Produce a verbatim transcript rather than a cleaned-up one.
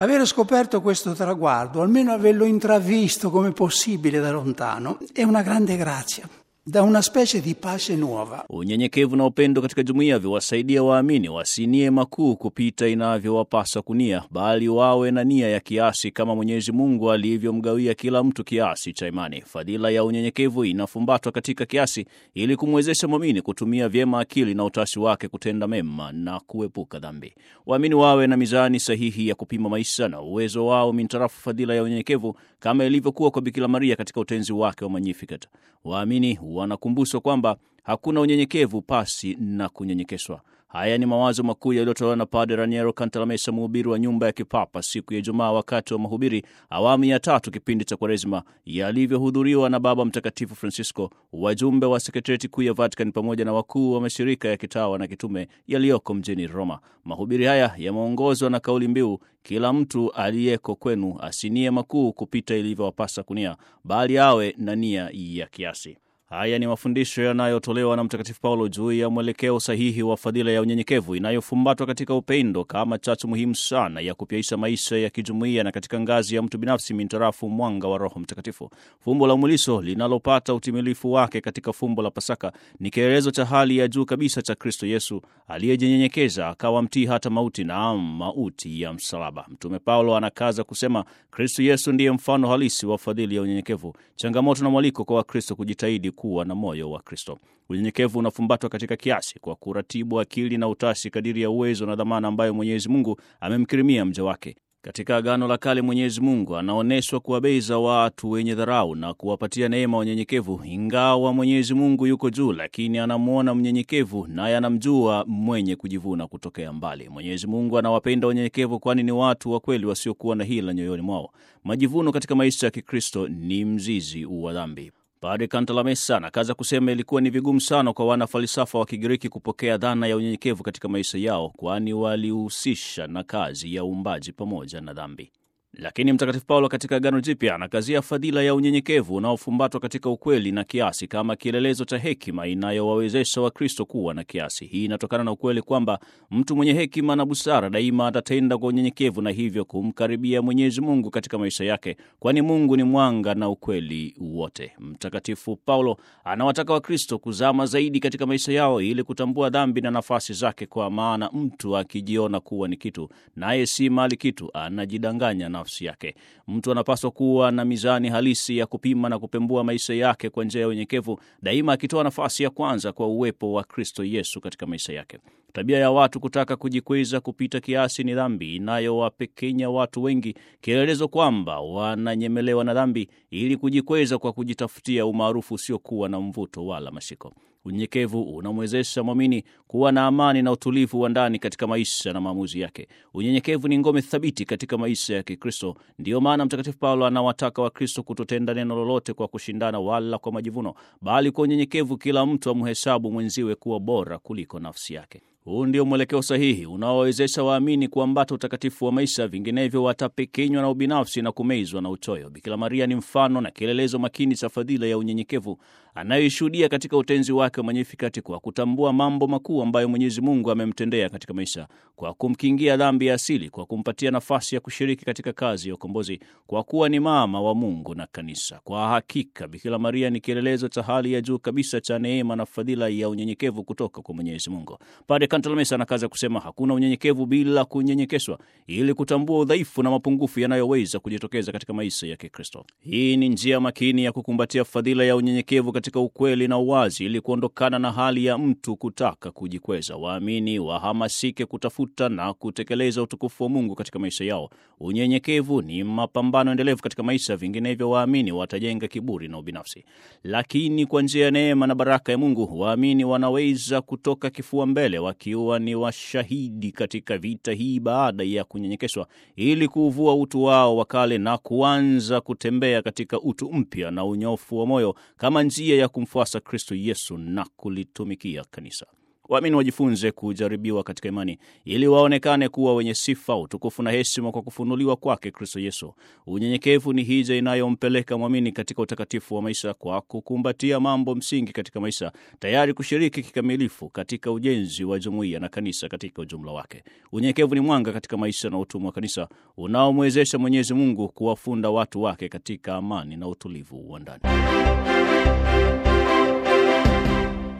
Avere scoperto questo traguardo, almeno averlo intravisto come possibile da lontano, è una grande grazia. Da una specie di pace nuova. Unyenyekevu na upendo katika jumuiya viwasaidia waamini wasinie makuu kupita inavyowapasa kunia, bali wawe na nia ya kiasi kama Mwenyezi Mungu alivyomgawia kila mtu kiasi cha imani. Fadhila ya unyenyekevu inafumbatwa katika kiasi ili kumwezesha mwamini kutumia vyema akili na utashi wake kutenda mema na kuepuka dhambi. Waamini wawe na mizani sahihi ya kupima maisha na uwezo wao mintarafu fadhila ya unyenyekevu kama ilivyokuwa kwa Bikira Maria katika utenzi wake wa Magnificat. Waamini wanakumbushwa kwamba hakuna unyenyekevu pasi na kunyenyekeshwa. Haya ni mawazo makuu yaliyotolewa na Padre Raniero Cantalamessa, mhubiri wa nyumba ya kipapa, siku ya Ijumaa wakati wa mahubiri awamu ya tatu kipindi cha Kwaresima, yalivyohudhuriwa na Baba Mtakatifu Francisco, wajumbe wa sekretarieti kuu ya Vatican pamoja na wakuu wa mashirika ya kitawa na kitume yaliyoko mjini Roma. Mahubiri haya yameongozwa na kauli mbiu, kila mtu aliyeko kwenu asinie makuu kupita ilivyowapasa kunia, bali awe na nia ya kiasi. Haya ni mafundisho yanayotolewa na Mtakatifu Paulo juu ya mwelekeo sahihi wa fadhila ya unyenyekevu inayofumbatwa katika upendo kama chachu muhimu sana ya kupyaisha maisha ya kijumuiya na katika ngazi ya mtu binafsi mintarafu mwanga wa Roho Mtakatifu. Fumbo la umuliso linalopata utimilifu wake katika fumbo la Pasaka ni kielelezo cha hali ya juu kabisa cha Kristo Yesu aliyejinyenyekeza akawa mtii hata mauti, na mauti ya msalaba. Mtume Paulo anakaza kusema Kristo Yesu ndiye mfano halisi wa fadhili ya unyenyekevu, changamoto na mwaliko kwa Wakristo kujitahidi kuwa na moyo wa Kristo. Unyenyekevu unafumbatwa katika kiasi kwa kuratibu akili na utashi kadiri ya uwezo na dhamana ambayo Mwenyezi Mungu amemkirimia mja wake. Katika Agano la Kale, Mwenyezi Mungu anaoneshwa kuwabeza watu wenye dharau na kuwapatia neema unyenyekevu. Ingawa Mwenyezi Mungu yuko juu, lakini anamuona mnyenyekevu naye anamjua mwenye kujivuna kutokea mbali. Mwenyezi Mungu anawapenda unyenyekevu, kwani ni watu wa kweli wasiokuwa na hila nyoyoni mwao. Majivuno katika maisha ya Kikristo ni mzizi wa dhambi. Padre Cantalamessa anakaza kusema ilikuwa ni vigumu sana kwa wana falsafa wa Kigiriki kupokea dhana ya unyenyekevu katika maisha yao, kwani walihusisha na kazi ya uumbaji pamoja na dhambi. Lakini Mtakatifu Paulo katika Agano Jipya anakazia fadhila ya unyenyekevu unaofumbatwa katika ukweli na kiasi kama kielelezo cha hekima inayowawezesha Wakristo kuwa na kiasi. Hii inatokana na ukweli kwamba mtu mwenye hekima na busara daima atatenda kwa unyenyekevu na hivyo kumkaribia Mwenyezi Mungu katika maisha yake, kwani Mungu ni mwanga na ukweli wote. Mtakatifu Paulo anawataka Wakristo kuzama zaidi katika maisha yao ili kutambua dhambi na nafasi zake, kwa maana mtu akijiona kuwa ni kitu naye si mali kitu anajidanganya nafsi yake. Mtu anapaswa kuwa na mizani halisi ya kupima na kupembua maisha yake kwa njia ya unyenyekevu, daima akitoa nafasi ya kwanza kwa uwepo wa Kristo Yesu katika maisha yake. Tabia ya watu kutaka kujikweza kupita kiasi ni dhambi inayowapekenya watu wengi, kielelezo kwamba wananyemelewa na dhambi ili kujikweza kwa kujitafutia umaarufu usiokuwa na mvuto wala mashiko. Unyenyekevu unamwezesha mwamini kuwa na amani na utulivu wa ndani katika maisha na maamuzi yake. Unyenyekevu ni ngome thabiti katika maisha ya Kikristo. Ndiyo maana Mtakatifu Paulo anawataka Wakristo kutotenda neno lolote kwa kushindana wala kwa majivuno, bali kwa unyenyekevu kila mtu amhesabu mwenziwe kuwa bora kuliko nafsi yake. Huu ndio mwelekeo sahihi unaowezesha waamini kuambata utakatifu wa maisha, vinginevyo watapekenywa na ubinafsi na kumezwa na uchoyo. Bikira Maria ni mfano na kielelezo makini cha fadhila ya unyenyekevu anayoishuhudia katika utenzi wake wa Magnificat, kwa kutambua mambo makuu ambayo Mwenyezi Mungu amemtendea katika maisha, kwa kumkingia dhambi ya asili, kwa kumpatia nafasi ya kushiriki katika kazi ya ukombozi, kwa kuwa ni mama wa Mungu na kanisa. Kwa hakika Bikira Maria ni kielelezo cha hali ya juu kabisa cha neema na fadhila ya unyenyekevu kutoka kwa Mwenyezi Mungu. Padre Cantalamessa anakaza kusema hakuna unyenyekevu bila kunyenyekeshwa, ili kutambua udhaifu na mapungufu yanayoweza kujitokeza katika maisha ya Kikristo. Hii ni njia makini ya kukumbatia fadhila ya unyenyekevu katika ukweli na uwazi, ili kuondokana na hali ya mtu kutaka kujikweza. Waamini wahamasike kutafuta na kutekeleza utukufu wa Mungu katika maisha yao. Unyenyekevu ni mapambano endelevu katika maisha, vinginevyo waamini watajenga kiburi na ubinafsi. Lakini kwa njia ya neema na baraka ya Mungu, waamini wanaweza kutoka kifua mbele wakiwa ni washahidi katika vita hii baada ya kunyenyekeshwa, ili kuuvua utu wao wa kale na kuanza kutembea katika utu mpya na unyofu wa moyo kama njia ya kumfuasa Kristo Yesu na kulitumikia kanisa. Waamini wajifunze kujaribiwa katika imani ili waonekane kuwa wenye sifa, utukufu na heshima kwa kufunuliwa kwake Kristo Yesu. Unyenyekevu ni hija inayompeleka mwamini katika utakatifu wa maisha kwa kukumbatia mambo msingi katika maisha, tayari kushiriki kikamilifu katika ujenzi wa jumuiya na kanisa katika ujumla wake. Unyenyekevu ni mwanga katika maisha na utumwa wa kanisa unaomwezesha Mwenyezi Mungu kuwafunda watu wake katika amani na utulivu wa ndani.